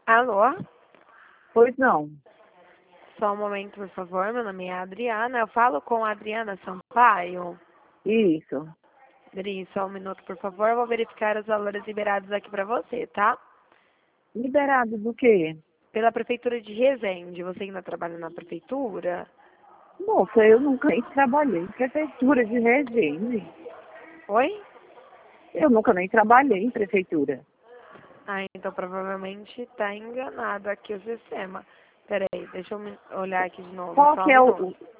Alô? Pois não. Só um momento, por favor. Meu nome é Adriana. Eu falo com a Adriana Sampaio. Isso. Adri, só um minuto, por favor. Eu vou verificar os valores liberados aqui para você, tá? Liberado do quê? Pela Prefeitura de Resende. Você ainda trabalha na Prefeitura? Moça, eu nunca nem trabalhei em prefeitura de Resende. Oi? Eu nunca nem trabalhei em prefeitura. Ah, então provavelmente está enganado aqui o sistema. Peraí, deixa eu olhar aqui de novo, Qual só que um é minuto.